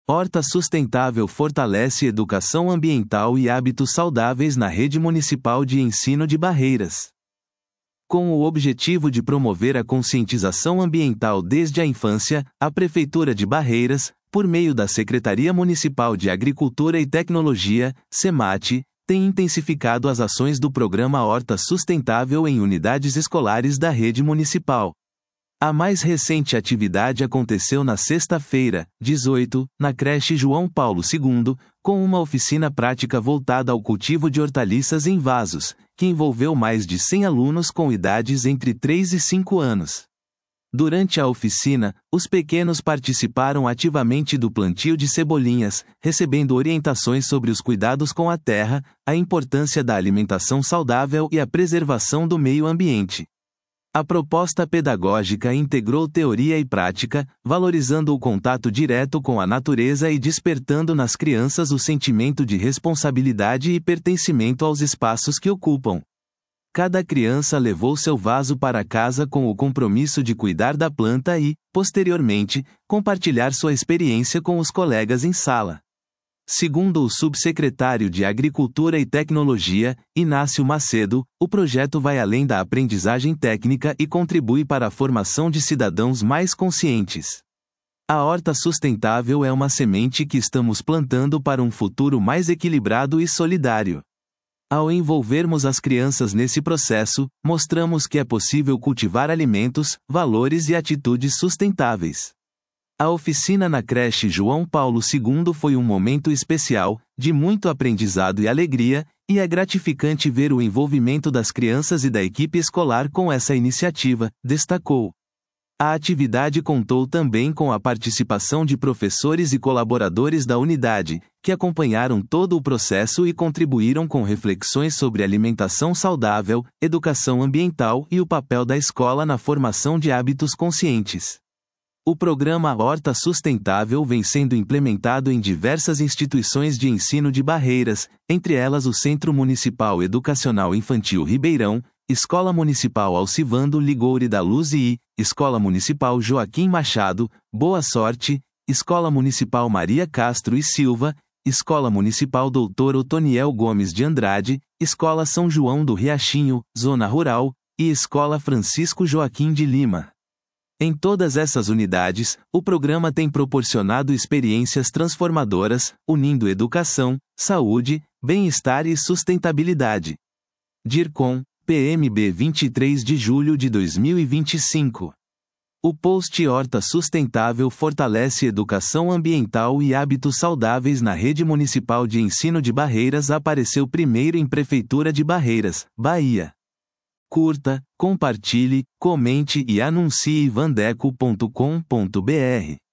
Horta Sustentável fortalece educação ambiental e hábitos saudáveis na rede municipal de ensino de Barreiras. Com o objetivo de promover a conscientização ambiental desde a infância, a Prefeitura de Barreiras, por meio da Secretaria Municipal de Agricultura e Tecnologia, SEMAT, tem intensificado as ações do programa Horta Sustentável em unidades escolares da rede municipal. A mais recente atividade aconteceu na sexta-feira, 18, na creche João Paulo II, com uma oficina prática voltada ao cultivo de hortaliças em vasos, que envolveu mais de 100 alunos com idades entre 3 e 5 anos. Durante a oficina, os pequenos participaram ativamente do plantio de cebolinhas, recebendo orientações sobre os cuidados com a terra, a importância da alimentação saudável e a preservação do meio ambiente. A proposta pedagógica integrou teoria e prática, valorizando o contato direto com a natureza e despertando nas crianças o sentimento de responsabilidade e pertencimento aos espaços que ocupam. Cada criança levou seu vaso para casa com o compromisso de cuidar da planta e, posteriormente, compartilhar sua experiência com os colegas em sala. Segundo o subsecretário de Agricultura e Tecnologia, Inácio Macedo, o projeto vai além da aprendizagem técnica e contribui para a formação de cidadãos mais conscientes. A horta sustentável é uma semente que estamos plantando para um futuro mais equilibrado e solidário. Ao envolvermos as crianças nesse processo, mostramos que é possível cultivar alimentos, valores e atitudes sustentáveis. A oficina na creche João Paulo II foi um momento especial, de muito aprendizado e alegria, e é gratificante ver o envolvimento das crianças e da equipe escolar com essa iniciativa, destacou. A atividade contou também com a participação de professores e colaboradores da unidade, que acompanharam todo o processo e contribuíram com reflexões sobre alimentação saudável, educação ambiental e o papel da escola na formação de hábitos conscientes. O programa Horta Sustentável vem sendo implementado em diversas instituições de ensino de Barreiras, entre elas o Centro Municipal Educacional Infantil Ribeirão, Escola Municipal Alcivando Ligoure da Luz e Escola Municipal Joaquim Machado, Boa Sorte, Escola Municipal Maria Castro e Silva, Escola Municipal Dr. Otoniel Gomes de Andrade, Escola São João do Riachinho, Zona Rural, e Escola Francisco Joaquim de Lima. Em todas essas unidades, o programa tem proporcionado experiências transformadoras, unindo educação, saúde, bem-estar e sustentabilidade. DIRCOM, PMB 23 de julho de 2025. O post Horta Sustentável fortalece educação ambiental e hábitos saudáveis na rede municipal de ensino de Barreiras apareceu primeiro em Prefeitura de Barreiras, Bahia. Curta, compartilhe, comente e anuncie vandeco.com.br.